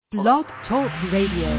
Blog Talk Radio.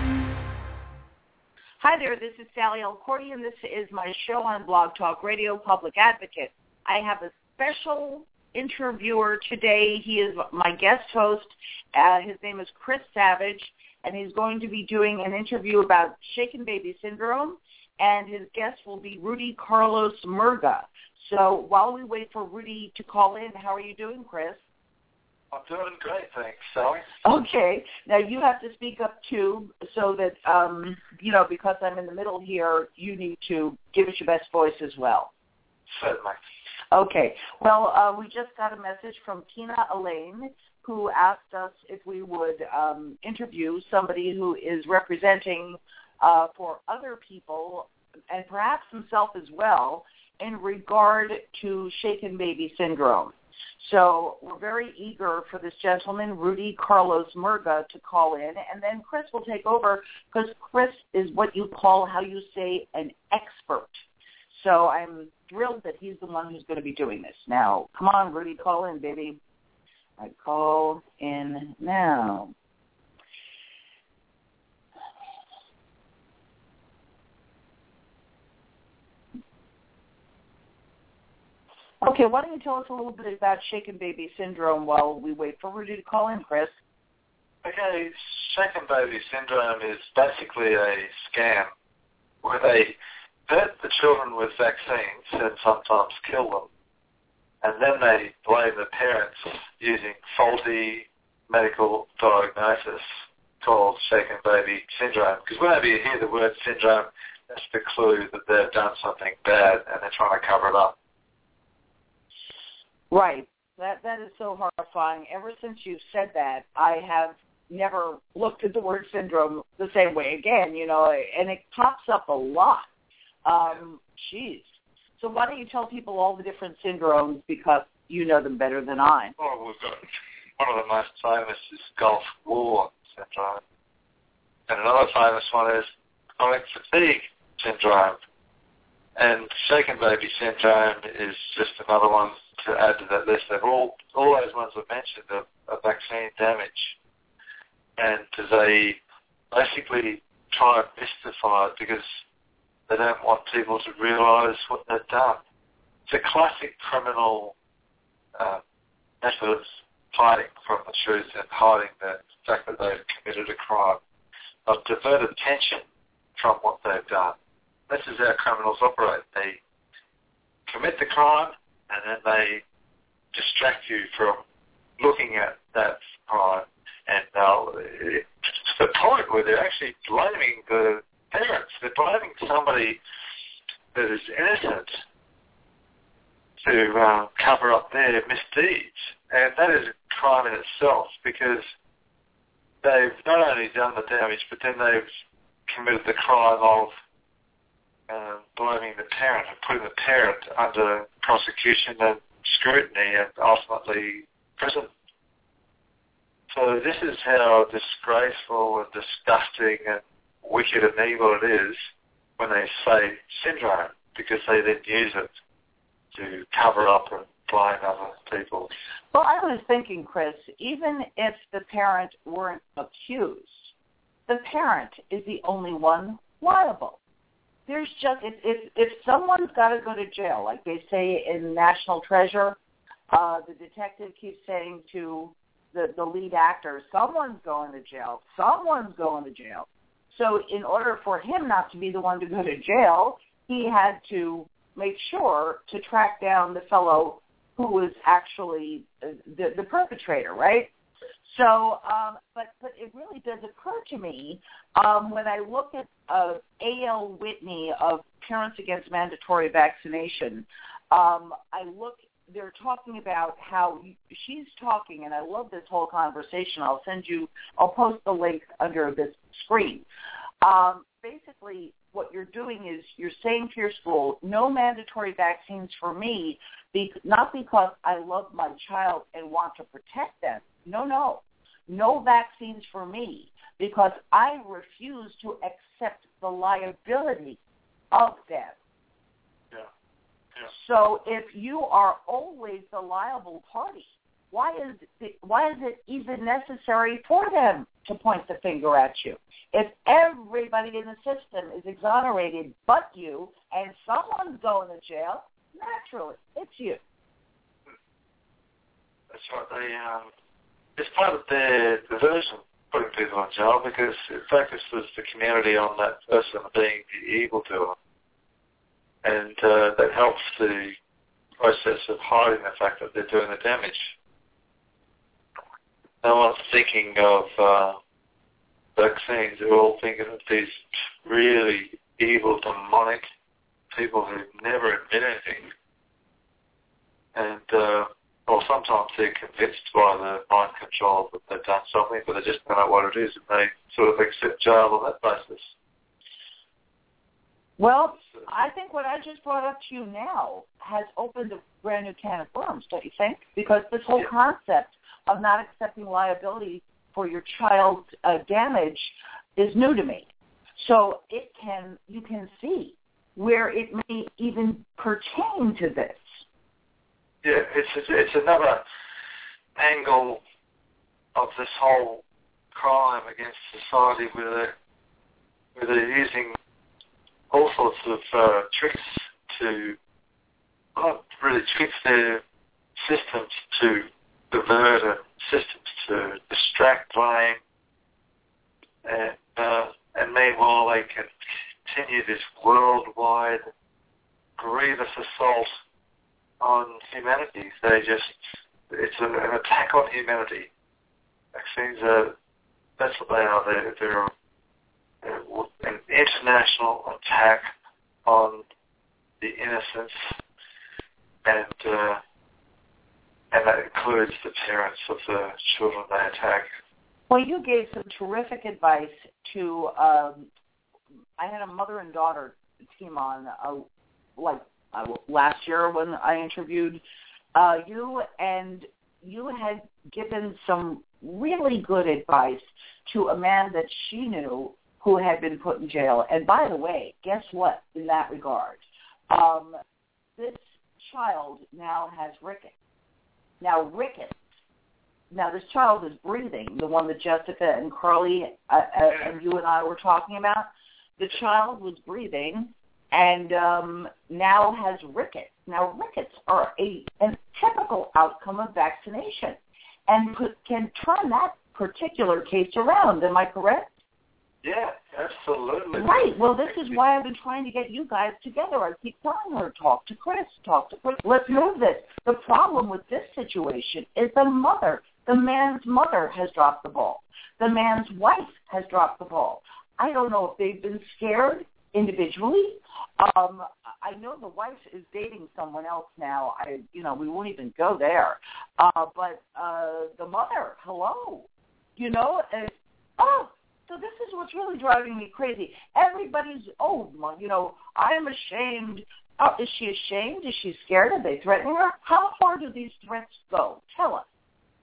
Hi there, this is Sally Alcorti, and this is my show on Blog Talk Radio, Public Advocate. I have a special interviewer today. He is my guest host. His name is Chris Savage, and he's going to be doing an interview about shaken baby syndrome, and his guest will be Rudy Carlos Murga. So while we wait for Rudy to call in, how are you doing, Chris? I'm doing great, thanks, Sally. Okay. Now, you have to speak up, too, so that, because I'm in the middle here, you need to give us your best voice as well. Certainly. Okay. Well, we just got a message from Tina Elaine, who asked us if we would interview somebody who is representing for other people, and perhaps himself as well, in regard to shaken baby syndrome. So we're very eager for this gentleman, Rudy Carlos Murga, to call in, and then Chris will take over because Chris is what you call, how you say, an expert. So I'm thrilled that he's the one who's going to be doing this. Now, come on, Rudy, call in, baby. I call in now. Okay, why don't you tell us a little bit about shaken baby syndrome while we wait for Rudy to call in, Chris? Okay, shaken baby syndrome is basically a scam where they hurt the children with vaccines and sometimes kill them. And then they blame the parents using faulty medical diagnosis called shaken baby syndrome. Because whenever you hear the word syndrome, that's the clue that they've done something bad and they're trying to cover it up. Right. That is so horrifying. Ever since you've said that, I have never looked at the word syndrome the same way again, and it pops up a lot. Jeez. So why don't you tell people all the different syndromes because you know them better than I? Well, we've got one of the most famous is Gulf War syndrome. And another famous one is chronic fatigue syndrome. And shaken baby syndrome is just another one to add to that list. All those ones I mentioned are vaccine damage. And they basically try and mystify it because they don't want people to realise what they've done. It's a classic criminal method of hiding from the truth and hiding the fact that they've committed a crime. They've diverted attention from what they've done. This is how criminals operate. They commit the crime and then they distract you from looking at that crime. And it's to the point where they're actually blaming the parents. They're blaming somebody that is innocent to cover up their misdeeds. And that is a crime in itself because they've not only done the damage, but then they've committed the crime of blaming the parent and putting the parent under prosecution and scrutiny and ultimately prison. So this is how disgraceful and disgusting and wicked and evil it is when they say syndrome, because they then use it to cover up and blame other people. Well, I was thinking, Chris, even if the parent weren't accused, the parent is the only one liable. There's just, if someone's got to go to jail, like they say in National Treasure, the detective keeps saying to the lead actor, someone's going to jail, someone's going to jail. So in order for him not to be the one to go to jail, he had to make sure to track down the fellow who was actually the perpetrator, right? So, but it really does occur to me when I look at A.L. Whitney of Parents Against Mandatory Vaccination, they're talking about how she's talking, and I love this whole conversation. I'll post the link under this screen. Basically, what you're doing is you're saying to your school, no mandatory vaccines for me, not because I love my child and want to protect them. No vaccines for me because I refuse to accept the liability of them. Yeah. So if you are always the liable party, why is it even necessary for them to point the finger at you? If everybody in the system is exonerated but you, and someone's going to jail, naturally, it's you. That's right. It's part of their diversion, putting people in jail, because it focuses the community on that person being the evildoer. And that helps the process of hiding the fact that they're doing the damage. No one's thinking of vaccines. They're all thinking of these really evil, demonic people who never admit anything. And, well, sometimes they're convinced by the mind control that they've done something, but they just don't know what it is, and they sort of accept jail on that basis. Well, I think what I just brought up to you now has opened a brand new can of worms, don't you think? Because this whole concept of not accepting liability for your child's damage is new to me. So you can see where it may even pertain to this. Yeah, it's another angle of this whole crime against society where they're using all sorts of tricks to, not really tricks, their systems to divert it, systems to distract blame, and meanwhile they can continue this worldwide grievous assault on humanity. It's an attack on humanity. Vaccines that's what they are. They're an international attack on the innocence, and that includes the parents of the children they attack. Well, you gave some terrific advice to, I had a mother and daughter team on, last year when I interviewed you, and you had given some really good advice to a man that she knew who had been put in jail. And by the way, guess what in that regard? This child now has rickets. Now, this child is breathing, the one that Jessica and Carly and you and I were talking about. The child was breathing and now has rickets. Now, rickets are a typical outcome of vaccination and can turn that particular case around. Am I correct? Yeah, absolutely. Right. Well, this is why I've been trying to get you guys together. I keep telling her, talk to Chris. Let's move this. The problem with this situation is the mother. The man's mother has dropped the ball. The man's wife has dropped the ball. I don't know if they've been scared individually. I know the wife is dating someone else now. We won't even go there. But the mother, hello. So this is what's really driving me crazy. Everybody's, I am ashamed. Oh, is she ashamed? Is she scared? Are they threatening her? How far do these threats go? Tell us.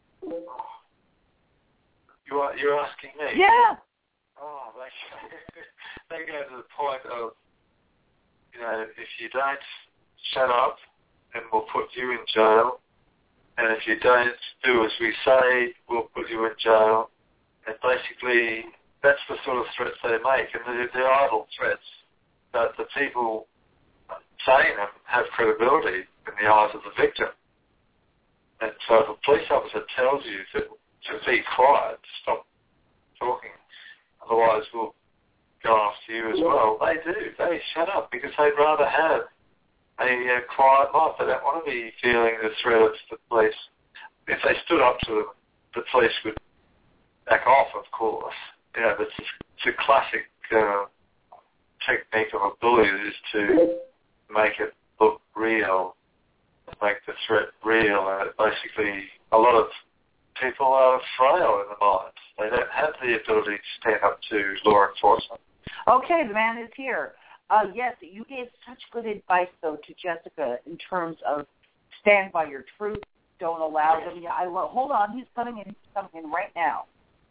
You're asking me? Yeah. Oh, they go to the point of, if you don't shut up, then we'll put you in jail. And if you don't do as we say, we'll put you in jail. And basically, that's the sort of threats they make. And they're idle threats. But the people saying them have credibility in the eyes of the victim. And so if a police officer tells you to be quiet, to stop talking, otherwise we'll go after you as well, they do. They shut up because they'd rather have a quiet life. They don't want to be feeling the threat of the police. If they stood up to them, the police would back off, of course. It's a classic technique of a bully is to make it look real, make the threat real. And basically, a lot of people are frail in the mind. They don't have the ability to stand up to law enforcement. Okay, the man is here. Yes, you gave such good advice, though, to Jessica in terms of stand by your truth, don't allow them. Yeah, hold on, he's coming in right now.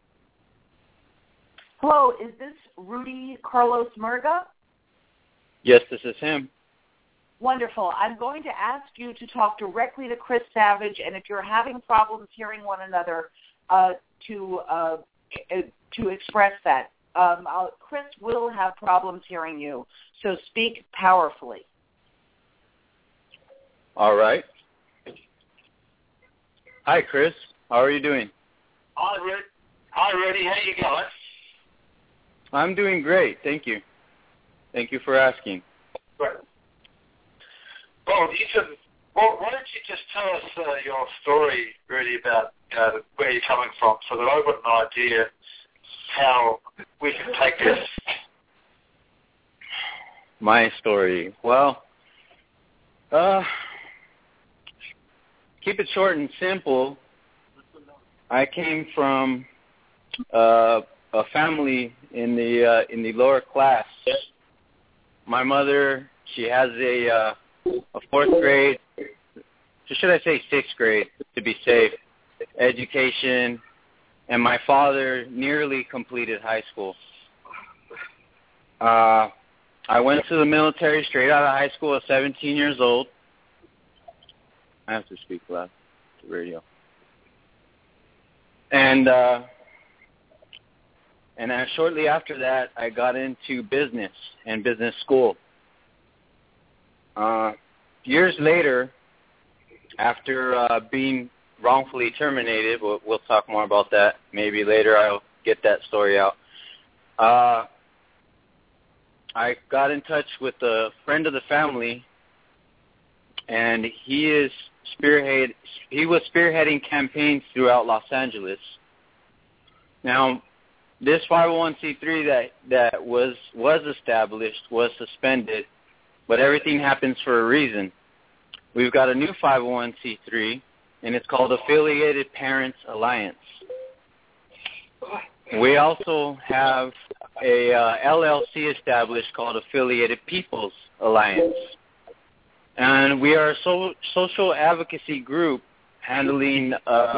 Hello, is this Rudy Carlos Murga? Yes, this is him. Wonderful. I'm going to ask you to talk directly to Chris Savage, and if you're having problems hearing one another, to express that. Chris will have problems hearing you, so speak powerfully. All right. Hi, Chris. How are you doing? Hi, Rudy. How you going? I'm doing great. Thank you. Thank you for asking. Great. Well, why don't you just tell us your story, Rudy, about where you're coming from, so that I've got an idea how we can take this. My story. Well, keep it short and simple. I came from a family in the lower class. My mother, she has a fourth grade, should I say sixth grade, to be safe, education, and my father nearly completed high school. I went to the military straight out of high school at 17 years old. I have to speak loud to the radio. And shortly after that, I got into business and business school. Years later, after being wrongfully terminated, we'll talk more about that. Maybe later I'll get that story out. I got in touch with a friend of the family, and he was spearheading campaigns throughout Los Angeles. Now, this 501c3 that was established was suspended, but everything happens for a reason. We've got a new 501c3, and it's called Affiliated Parents Alliance. We also have a LLC established called Affiliated Peoples Alliance. And we are a social advocacy group handling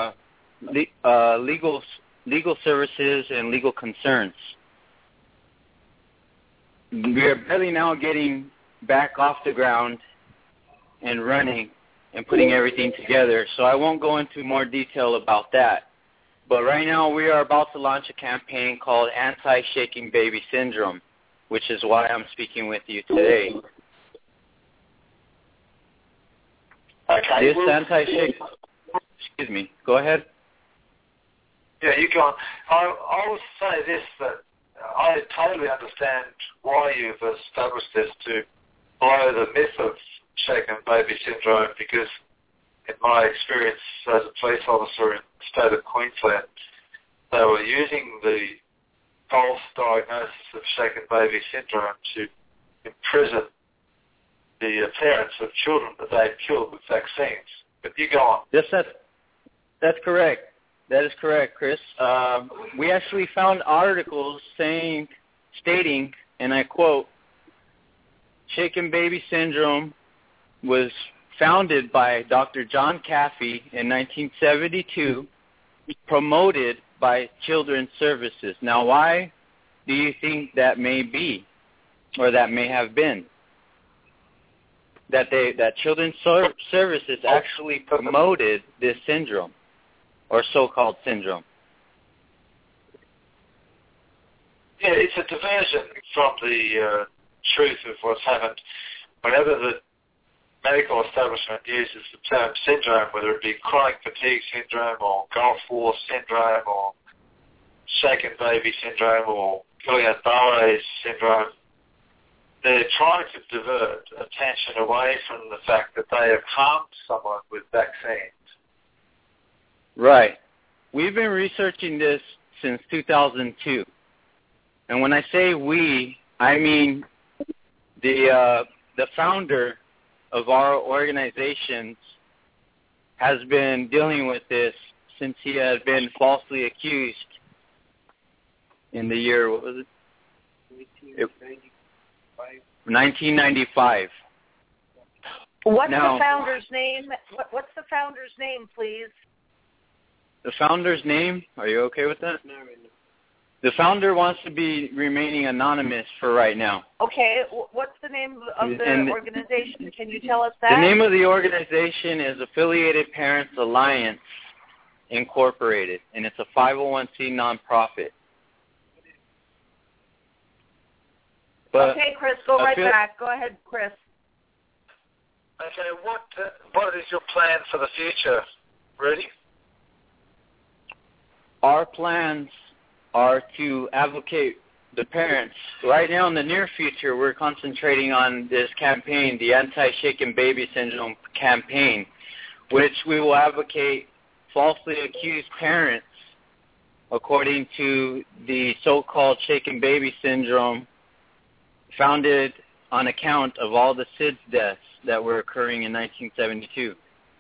legal services and legal concerns. We are barely now getting back off the ground and running and putting everything together, so I won't go into more detail about that. But right now we are about to launch a campaign called Anti-Shaken Baby Syndrome, which is why I'm speaking with you today. Okay. This anti-shaken... Excuse me. Go ahead. Yeah, you go on. I will say this, that I totally understand why you've established this to blow the myth of shaken baby syndrome, because in my experience as a police officer in the state of Queensland, they were using the false diagnosis of shaken baby syndrome to imprison the parents of children that they had killed with vaccines. But you go on. Yes, that's correct. That is correct, Chris. We actually found articles stating, and I quote, shaken baby syndrome was founded by Dr. John Caffey in 1972, promoted by Children's Services. Now, why do you think that may be, or that may have been? That Children's Services actually promoted this syndrome, or so-called syndrome? Yeah, it's a diversion from the truth of what's happened. Whenever the medical establishment uses the term syndrome, whether it be chronic fatigue syndrome or Gulf War syndrome or shaken baby syndrome or Guillain-Barré syndrome, they're trying to divert attention away from the fact that they have harmed someone with vaccines. Right. We've been researching this since 2002. And when I say we, I mean the founder of our organizations has been dealing with this since he had been falsely accused in the year, what was it? 1995. What's the founder's name? What's the founder's name, please? The founder's name? Are you okay with that? The founder wants to be remaining anonymous for right now. Okay, what's the name of the organization? Can you tell us that? The name of the organization is Affiliated Parents Alliance Incorporated, and it's a 501c nonprofit. But okay, Chris, go right back. Go ahead, Chris. Okay, what is your plan for the future, Rudy? Our plans are to advocate the parents. Right now in the near future, we're concentrating on this campaign, the Anti-Shaken Baby Syndrome campaign, which we will advocate falsely accused parents according to the so-called Shaken Baby Syndrome founded on account of all the SIDS deaths that were occurring in 1972.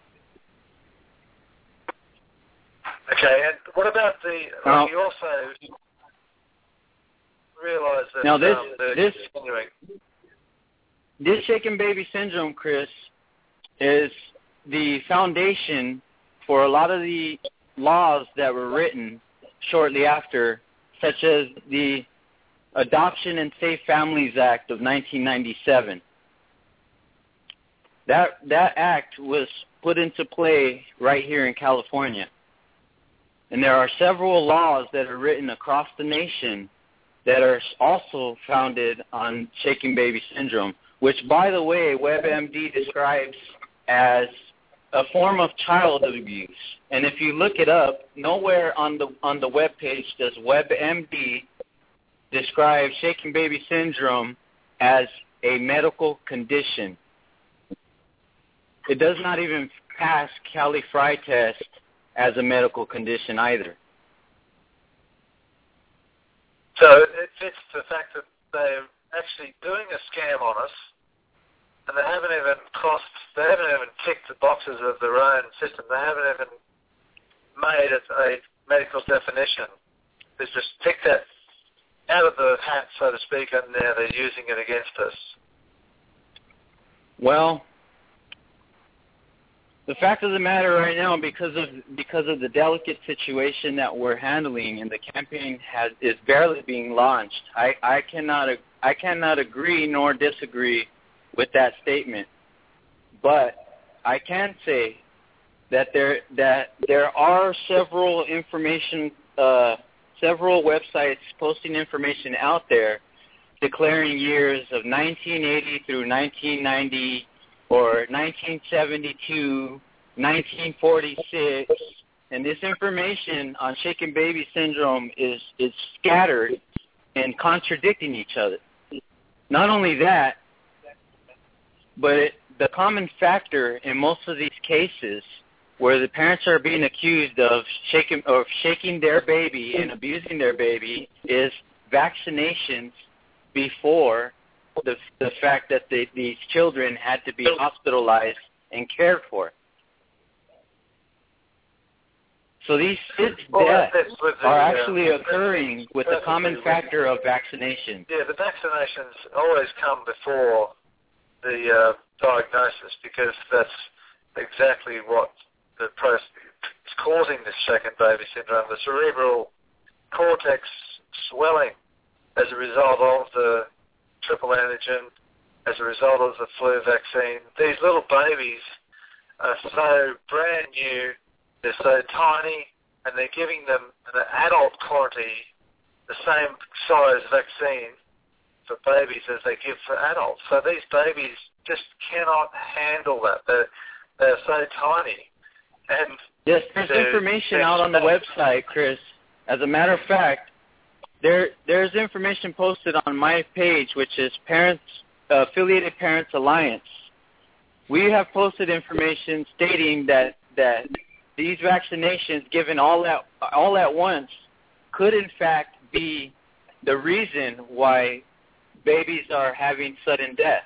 Okay, and what about you also realize that now this Shaken Baby Syndrome, Chris, is the foundation for a lot of the laws that were written shortly after, such as the Adoption and Safe Families Act of 1997. That act was put into play right here in California. And there are several laws that are written across the nation that are also founded on Shaken Baby Syndrome, which, by the way, WebMD describes as a form of child abuse. And if you look it up, nowhere on the web page does WebMD describe Shaken Baby Syndrome as a medical condition. It does not even pass Cali Fry test as a medical condition either. So it fits the fact that they're actually doing a scam on us, and they haven't even ticked the boxes of their own system. They haven't even made it a medical definition. They just picked that out of the hat, so to speak, and now they're using it against us. Well, the fact of the matter right now, because of the delicate situation that we're handling, and the campaign is barely being launched, I cannot agree nor disagree with that statement. But I can say that there are several websites posting information out there declaring years of 1980 through 1990 or 1972, 1946, and this information on Shaken Baby Syndrome is scattered and contradicting each other. Not only that, but the common factor in most of these cases where the parents are being accused of shaking their baby and abusing their baby is vaccinations before the fact that these children had to be hospitalized and cared for. So these deaths are actually occurring with the common factor of vaccination. Yeah, the vaccinations always come before the diagnosis, because that's exactly what is causing this Shaken Baby Syndrome, the cerebral cortex swelling as a result of the triple antigen, as a result of the flu vaccine. These little babies are so brand new, they're so tiny, and they're giving them an adult quantity, the same size vaccine for babies as they give for adults. So these babies just cannot handle that. They're so tiny. And yes, there's information out on the website, Chris. As a matter of fact, there's information posted on my page, which is Affiliated Parents Alliance. We have posted information stating that these vaccinations given all at once could in fact be the reason why babies are having sudden deaths.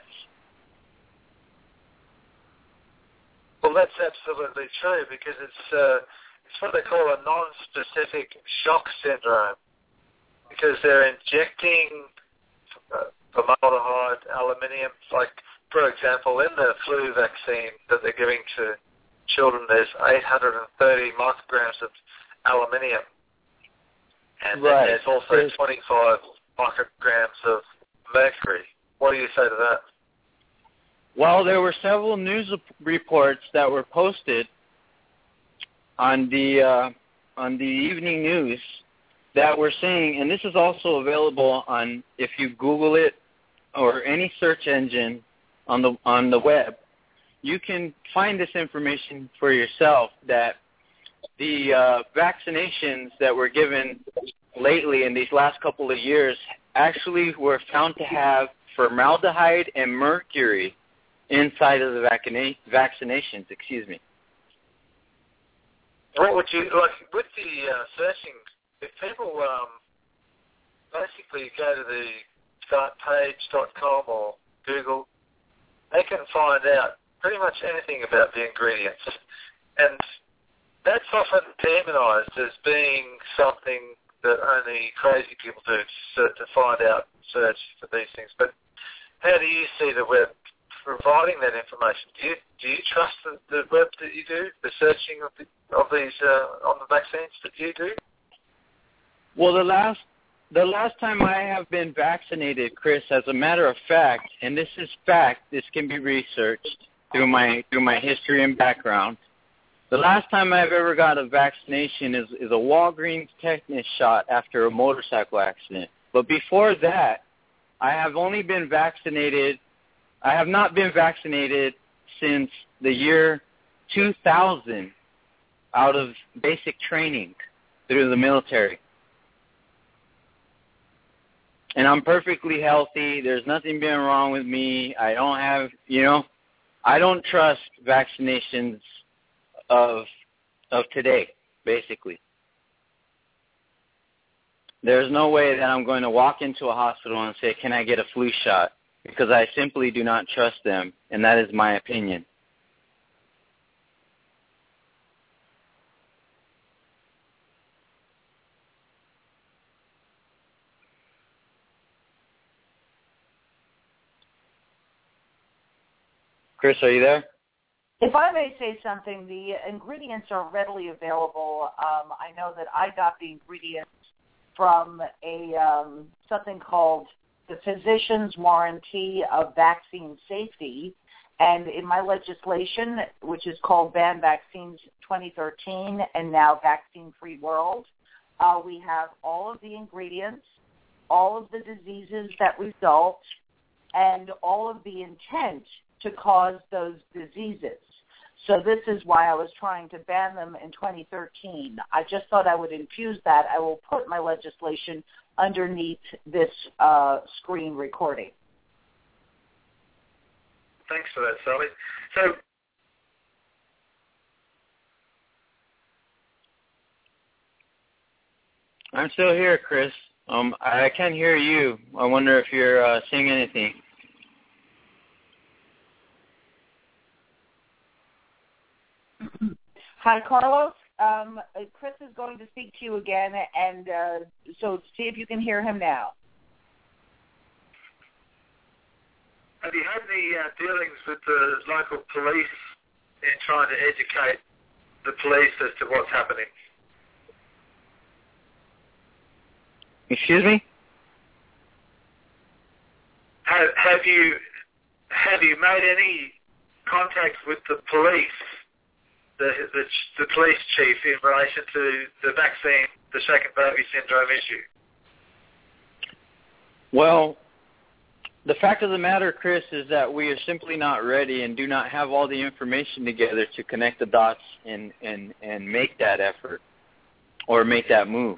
Well, that's absolutely true, because it's what they call a non-specific shock syndrome, because they're injecting formaldehyde, aluminium, like, for example, in the flu vaccine that they're giving to children, there's 830 micrograms of aluminium. And Right. then there's also 25 micrograms of mercury. What do you say to that? Well, there were several news reports that were posted on the evening news that were saying, and this is also available on, if you Google it or any search engine on the web, you can find this information for yourself, that the vaccinations that were given lately in these last couple of years actually were found to have formaldehyde and mercury inside of the vaccinations. Excuse me. What would you like with the searching? If people basically go to the startpage.com or Google, they can find out pretty much anything about the ingredients, and that's often demonized as being something that only crazy people do to find out, search for these things. But how do you see the web providing that information? Do you trust the web that you do, the searching of these on the vaccines that you do? Well, the last time I have been vaccinated, Chris, as a matter of fact, and this is fact, this can be researched through my history and background. The last time I've ever got a vaccination is a Walgreens tetanus shot after a motorcycle accident. But before that, I have not been vaccinated since the year 2000 out of basic training through the military. And I'm perfectly healthy. There's nothing been wrong with me. I don't have, I don't trust vaccinations of today, basically. There's no way that I'm going to walk into a hospital and say, can I get a flu shot? Because I simply do not trust them, and that is my opinion. Chris, are you there? If I may say something, the ingredients are readily available. I know that I got the ingredients from something called the Physician's Warranty of Vaccine Safety, and in my legislation, which is called Ban Vaccines 2013 and now Vaccine Free World, we have all of the ingredients, all of the diseases that result, and all of the intent to cause those diseases. So this is why I was trying to ban them in 2013. I just thought I would infuse that. I will put my legislation underneath this screen recording. Thanks for that, Sally. So, I'm still here, Chris. I can't hear you. I wonder if you're saying anything. Hi, Carlos. Chris is going to speak to you again, and so see if you can hear him now. have you had any dealings with the local police in trying to educate the police as to what's happening? Excuse me? Have you made any contact with the police, the police chief, in relation to the vaccine, the second baby syndrome issue? Well, the fact of the matter, Chris, is that we are simply not ready and do not have all the information together to connect the dots and make that effort or make that move.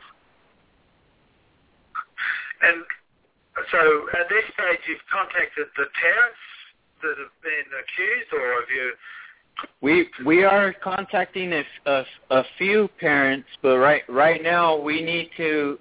And so at this stage you've contacted the parents that have been accused, or have you... We are contacting a few parents, but right now we need to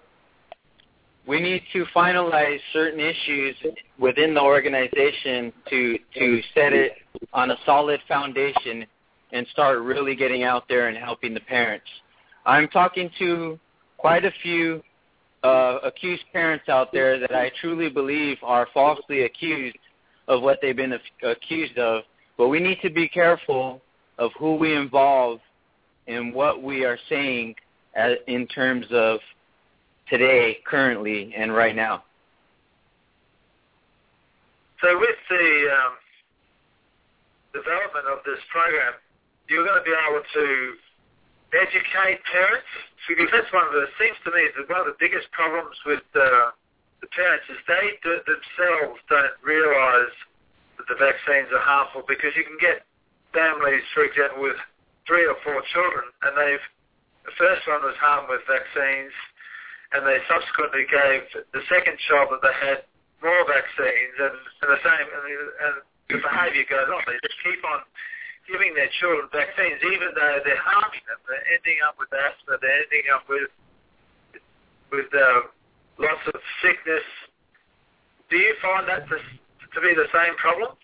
finalize certain issues within the organization to set it on a solid foundation and start really getting out there and helping the parents. I'm talking to quite a few accused parents out there that I truly believe are falsely accused of what they've been accused of. But we need to be careful of who we involve and what we are saying in terms of today, currently, and right now. So with the development of this program, you're going to be able to educate parents, because that's seems to me that one of the biggest problems with the parents is they themselves don't realise that the vaccines are harmful, because you can get families, for example, with 3 or 4 children, and the first one was harmed with vaccines, and they subsequently gave the second child that they had more vaccines, and the same, and the behaviour goes on. They just keep on giving their children vaccines, even though they're harming them. They're ending up with asthma. They're ending up with lots of sickness. Do you find that to be the same problem?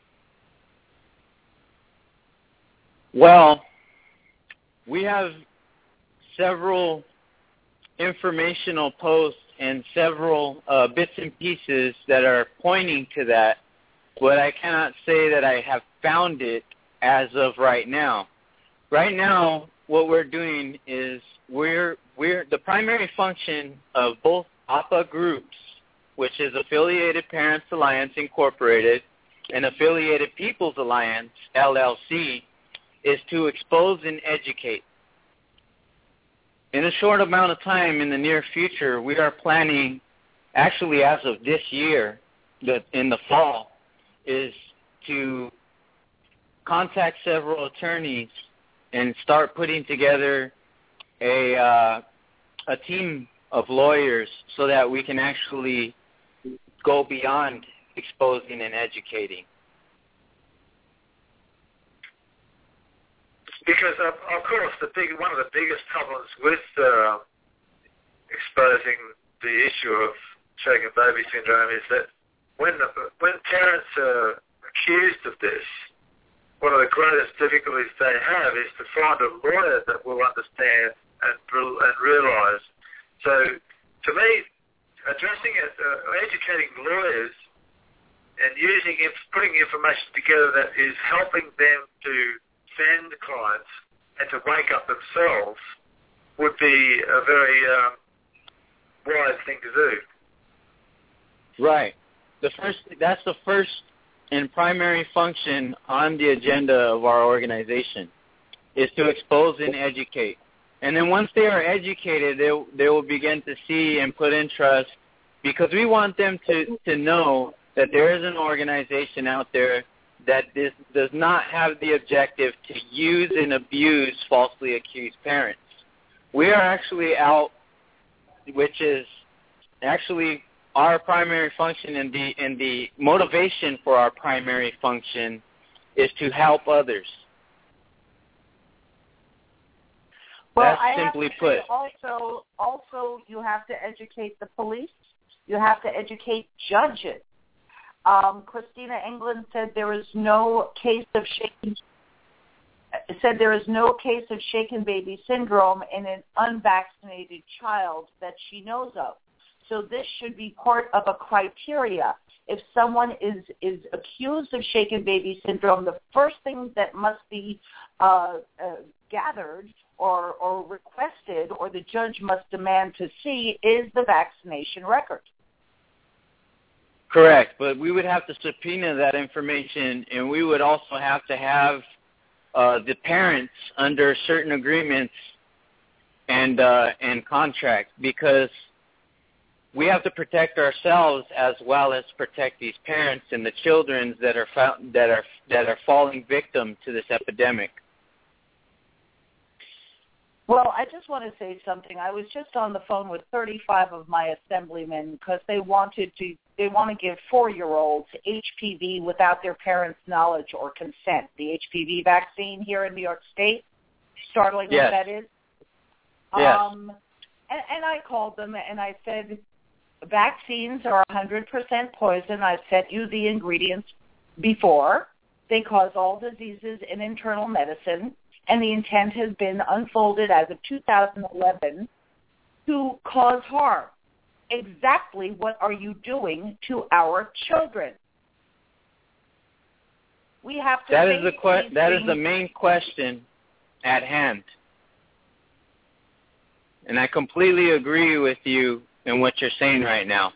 Well, we have several informational posts and several bits and pieces that are pointing to that, but I cannot say that I have found it as of right now. Right now, what we're doing is we're the primary function of both APA groups, which is Affiliated Parents Alliance Incorporated and Affiliated People's Alliance, LLC, is to expose and educate. In a short amount of time in the near future, we are planning, actually as of this year, in the fall, is to contact several attorneys and start putting together a team of lawyers so that we can actually go beyond exposing and educating. Because, of course, one of the biggest problems with exposing the issue of shaken baby syndrome is that when parents are accused of this, one of the greatest difficulties they have is to find a lawyer that will understand and realise. So, to me, addressing it, educating lawyers and putting information together that is helping them to send clients and to wake up themselves would be a very wise thing to do. Right. That's the first and primary function on the agenda of our organization, is to expose and educate. And then once they are educated, they will begin to see and put in trust, because we want them to know that there is an organization out there that this does not have the objective to use and abuse falsely accused parents. We are actually out, which is actually our primary function, and the motivation for our primary function is to help others. Well, That's simply put. Also, you have to educate the police. You have to educate judges. Christina England said there is no case of shaken baby syndrome in an unvaccinated child that she knows of. So this should be part of a criteria. If someone is accused of shaken baby syndrome, the first thing that must be gathered or requested, or the judge must demand to see, is the vaccination record. Correct, but we would have to subpoena that information, and we would also have to have the parents under certain agreements and contracts, because we have to protect ourselves as well as protect these parents and the children that are falling victim to this epidemic. Well, I just want to say something. I was just on the phone with 35 of my assemblymen because they want to give 4-year-olds HPV without their parents' knowledge or consent. The HPV vaccine here in New York State, startling yes. what that is. Yes. And I called them and I said, vaccines are 100% poison. I've sent you the ingredients before. They cause all diseases in internal medicine. And the intent has been unfolded as of 2011 to cause harm. Exactly what are you doing to our children? We have to. That is the main question at hand. And I completely agree with you in what you're saying right now.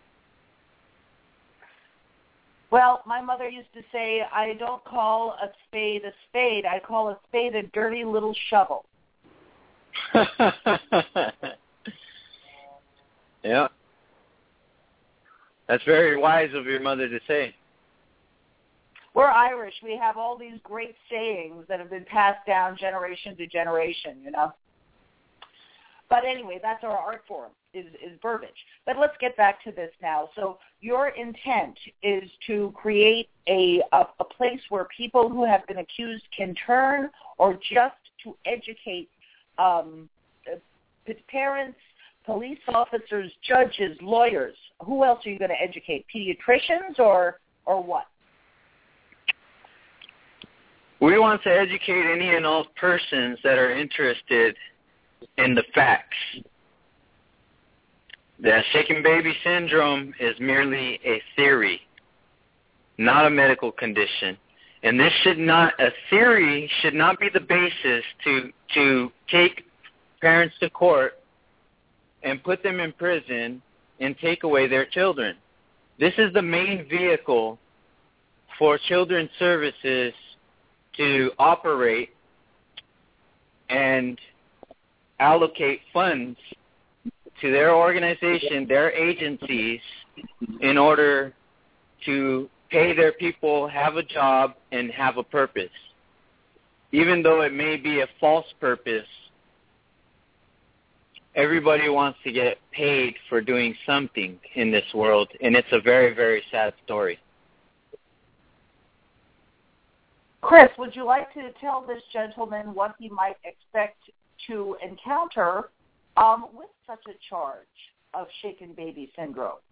Well, my mother used to say, I don't call a spade, I call a spade a dirty little shovel. Yeah. That's very wise of your mother to say. We're Irish. We have all these great sayings that have been passed down generation to generation, you know. But anyway, that's our art form, is verbiage. But let's get back to this now. So your intent is to create a place where people who have been accused can turn, or just to educate parents, police officers, judges, lawyers. Who else are you going to educate? Pediatricians or what? We want to educate any and all persons that are interested in the facts. That shaken baby syndrome is merely a theory, not a medical condition. And a theory should not be the basis to take parents to court and put them in prison and take away their children. This is the main vehicle for children's services to operate and allocate funds to their organization, their agencies, in order to pay their people, have a job, and have a purpose. Even though it may be a false purpose, everybody wants to get paid for doing something in this world, and it's a very, very sad story. Chris, would you like to tell this gentleman what he might expect to encounter with such a charge of shaken baby syndrome?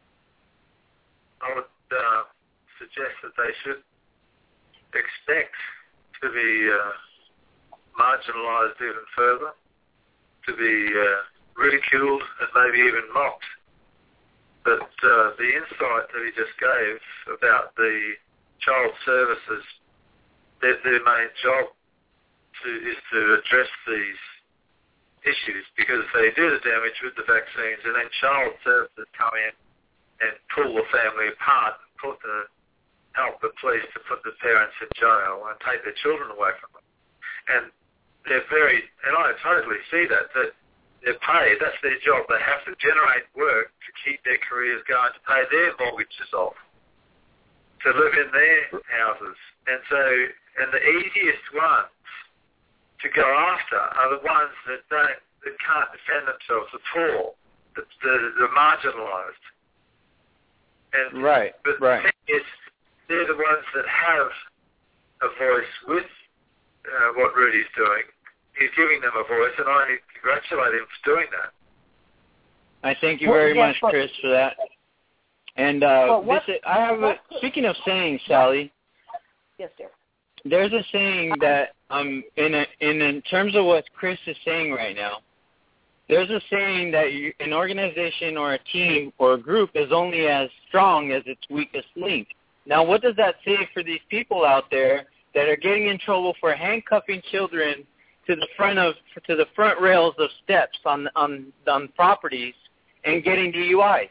I would suggest that they should expect to be marginalised even further, to be ridiculed and maybe even mocked. But the insight that he just gave about the child services, their main job is to address these issues, because they do the damage with the vaccines, and then child services come in and pull the family apart and help the police to put the parents in jail and take their children away from them. And and I totally see that they're paid, that's their job. They have to generate work to keep their careers going, to pay their mortgages off, to live in their houses. And the easiest ones to go after are the ones that can't defend themselves, the poor, the marginalised. And right. But the thing is, they're the ones that have a voice with what Rudy's doing. He's giving them a voice, and I congratulate him for doing that. I thank you very much, Chris, for that. And speaking of saying, Sally. Yes, sir. There's a saying that in terms of what Chris is saying right now, there's a saying that an organization or a team or a group is only as strong as its weakest link. Now, what does that say for these people out there that are getting in trouble for handcuffing children to the front rails of steps on properties and getting DUIs?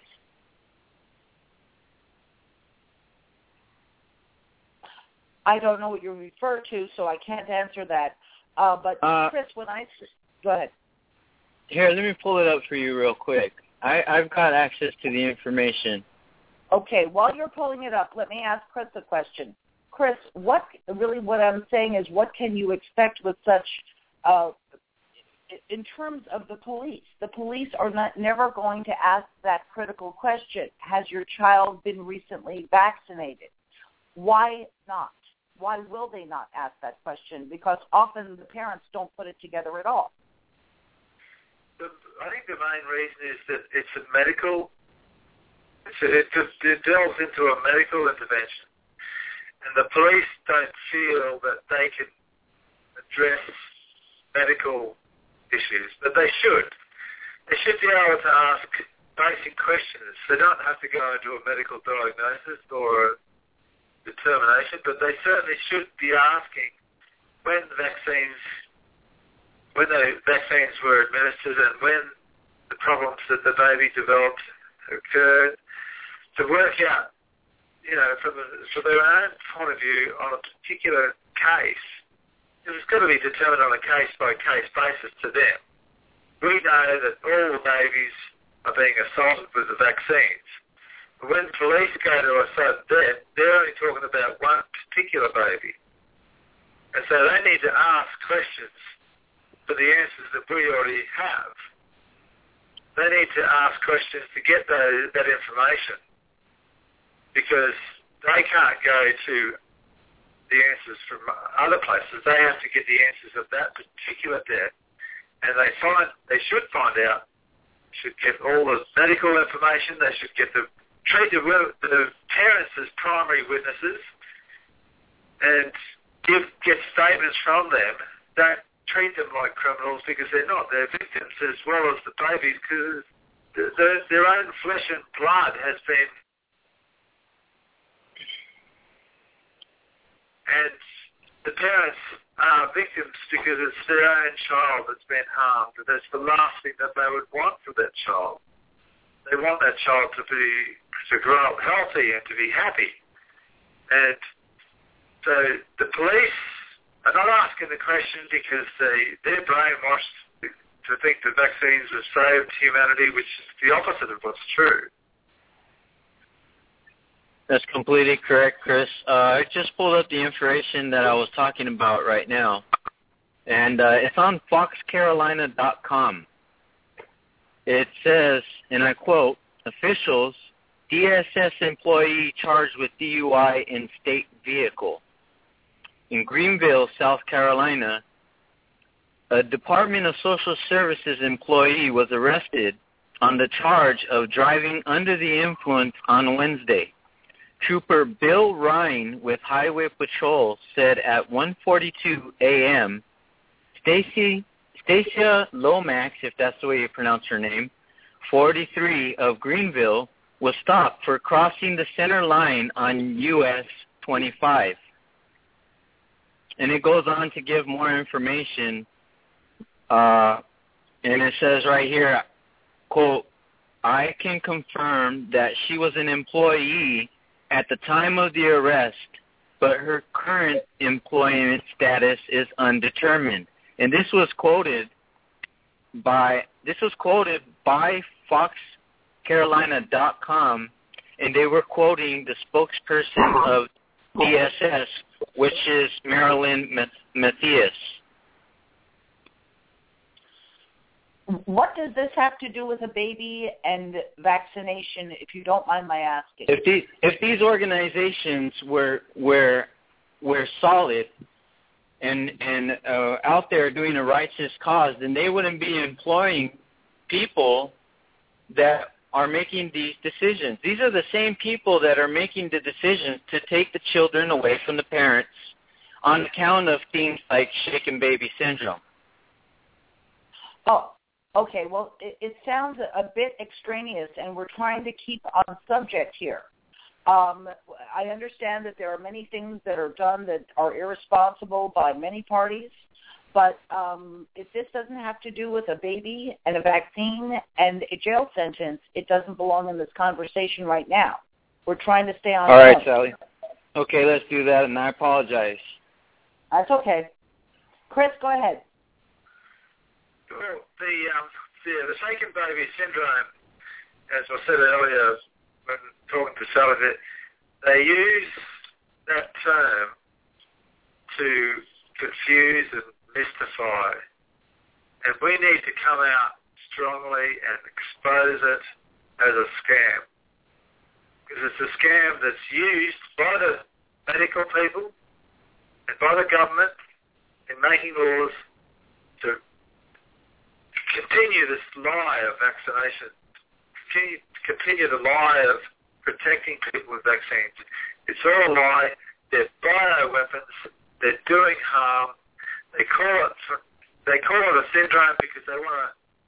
I don't know what you refer to, so I can't answer that. But Chris, go ahead. Here, let me pull it up for you real quick. I've got access to the information. Okay, while you're pulling it up, let me ask Chris a question. Chris, what I'm saying is, what can you expect with such, in terms of the police? The police are never going to ask that critical question. Has your child been recently vaccinated? Why not? Why will they not ask that question? Because often the parents don't put it together at all. I think the main reason is that it delves into a medical intervention, and the police don't feel that they can address medical issues, but they should. They should be able to ask basic questions. They don't have to go into a medical diagnosis or a determination, but they certainly should be asking when the vaccines when the vaccines were administered and when the problems that the baby developed occurred, to work out, from their own point of view on a particular case. It's got to be determined on a case-by-case basis to them. We know that all the babies are being assaulted with the vaccines. But when police go to a sudden death, they're only talking about one particular baby. And so they need to ask questions for the answers that we already have. They need to ask questions to get that information, because they can't go to the answers from other places. They have to get the answers of that particular death, and they should find out, should get all the medical information. They should treat the parents as primary witnesses and get statements from them. Don't treat them like criminals, because they're not. They're victims as well as the babies, because their own flesh and blood has been. And the parents are victims because it's their own child that's been harmed. And that's the last thing that they would want for that child. They want that child to grow up healthy and to be happy. And so the police are not asking the question because they're brainwashed to think that vaccines have saved humanity, which is the opposite of what's true. That's completely correct, Chris. I just pulled up the information that I was talking about right now, and it's on foxcarolina.com. It says, and I quote, officials, DSS employee charged with DUI in state vehicle. In Greenville, South Carolina, a Department of Social Services employee was arrested on the charge of driving under the influence on Wednesday. Trooper Bill Ryan with Highway Patrol said at 1:42 a.m., Stacia Lomax, if that's the way you pronounce her name, 43 of Greenville, was stopped for crossing the center line on US 25. And it goes on to give more information, and it says right here, quote, I can confirm that she was an employee at the time of the arrest, but her current employment status is undetermined. And this was quoted by FoxCarolina.com, and they were quoting the spokesperson of DSS, which is Marilyn Matthias. What does this have to do with a baby and vaccination, if you don't mind my asking? If these organizations were solid and out there doing a righteous cause, then they wouldn't be employing people that are making these decisions. These are the same people that are making the decisions to take the children away from the parents on account of things like shaken baby syndrome. Oh, okay. Well, it sounds a bit extraneous, and we're trying to keep on subject here. I understand that there are many things that are done that are irresponsible by many parties, but if this doesn't have to do with a baby and a vaccine and a jail sentence, it doesn't belong in this conversation right now. We're trying to stay on. All right, Sally. Okay, let's do that, and I apologize. That's okay. Chris, go ahead. Well, the shaken baby syndrome, as I said earlier when talking to Sally, they use that term to confuse and mystify. And we need to come out strongly and expose it as a scam. Because it's a scam that's used by the medical people and by the government in making laws to continue this lie of vaccination, continue the lie of protecting people with vaccines. It's all a lie. They're bioweapons. They're doing harm. They call it a syndrome because they want to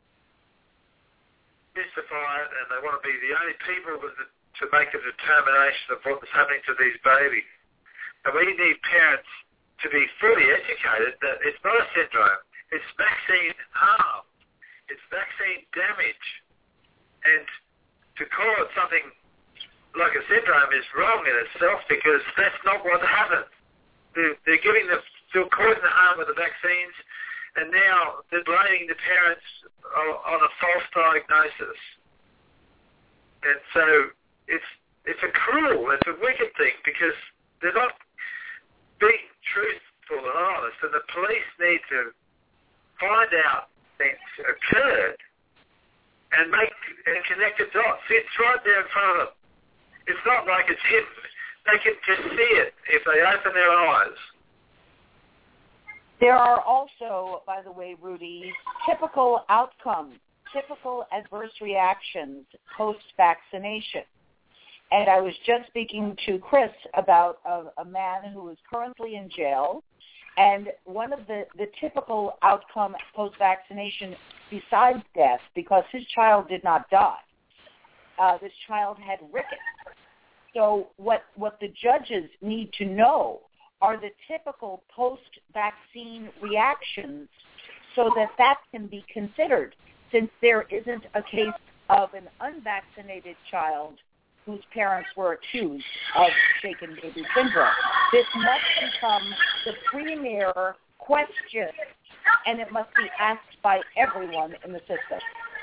mystify it, and they want to be the only people to make a determination of what's happening to these babies. And we need parents to be fully educated that it's not a syndrome. It's vaccine harm. It's vaccine damage. And to call it something like a syndrome is wrong in itself because that's not what happened. They're causing the harm with the vaccines, and now they're blaming the parents on a false diagnosis. And so it's a cruel, it's a wicked thing because they're not being truthful and honest, and the police need to find out things occurred and connect the dots. It's right there in front of them. It's not like it's hidden. They can just see it if they open their eyes. There are also, by the way, Rudy, typical outcomes, typical adverse reactions post-vaccination. And I was just speaking to Chris about a man who is currently in jail, and one of the typical outcome post-vaccination, besides death, because his child did not die, this child had rickets. So what the judges need to know are the typical post-vaccine reactions so that can be considered, since there isn't a case of an unvaccinated child whose parents were accused of shaken baby syndrome. This must become the premier question, and it must be asked by everyone in the system.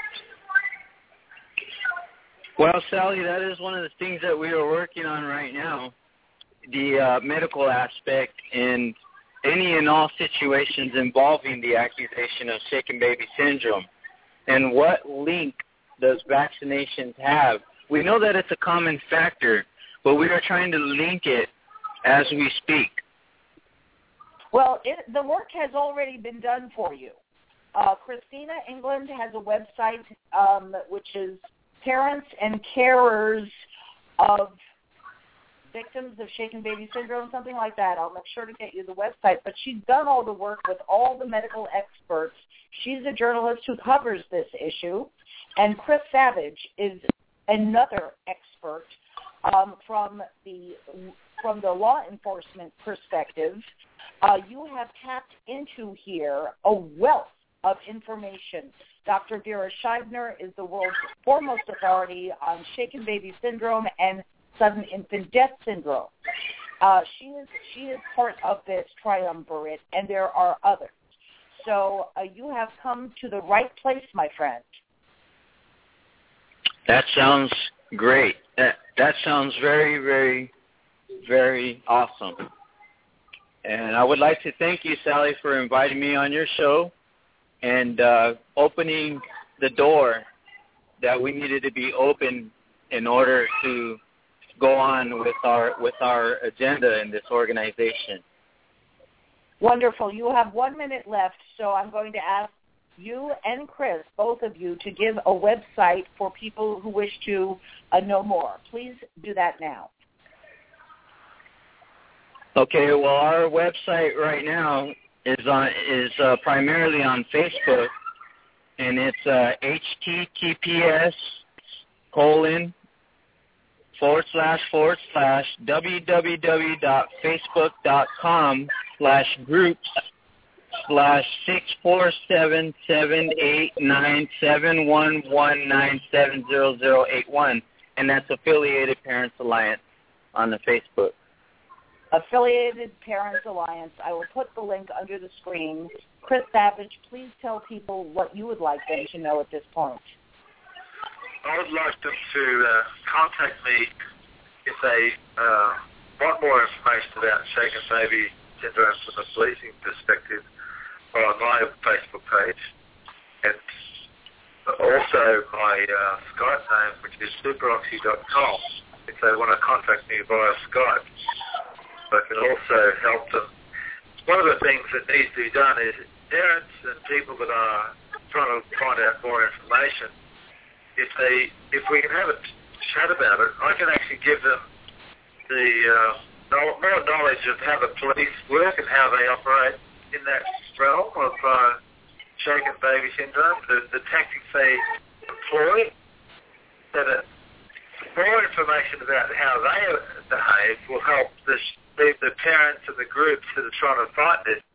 Well, Sally, that is one of the things that we are working on right now, the medical aspect in any and all situations involving the accusation of shaken baby syndrome. And what link does vaccinations have? We know that it's a common factor, but we are trying to link it as we speak. Well, the work has already been done for you. Christina England has a website which is Parents and Carers of Victims of Shaken Baby Syndrome, something like that. I'll make sure to get you the website. But she's done all the work with all the medical experts. She's a journalist who covers this issue. And Chris Savage is another expert from the law enforcement perspective. You have tapped into here a wealth of information. Dr. Vera Scheibner is the world's foremost authority on shaken baby syndrome and sudden infant death syndrome. She is part of this triumvirate, and there are others. So you have come to the right place, my friend. That sounds great. That sounds very, very, very awesome. And I would like to thank you, Sally, for inviting me on your show and opening the door that we needed to be open in order to go on with our agenda in this organization. Wonderful. You have 1 minute left, so I'm going to ask you and Chris, both of you, to give a website for people who wish to know more. Please do that now. Okay, well, our website right now is primarily on Facebook, and it's https://www.facebook.com/groups/647789711970081, and that's Affiliated Parents Alliance on the Facebook. Affiliated Parents Alliance. I will put the link under the screen. Chris Savage, please tell people what you would like them to know at this point. I would like them to contact me if they want more information about shaken baby syndrome from a policing perspective on my Facebook page, and also my Skype name, which is superoxy.com, if they want to contact me via Skype. I can also help them. One of the things that needs to be done is parents and people that are trying to find out more information, if we can have a chat about it, I can actually give them the more knowledge of how the police work and how they operate in that realm of shaken baby syndrome, the tactics they employ, so that more information about how they behave will help the parents and the groups that are trying to fight this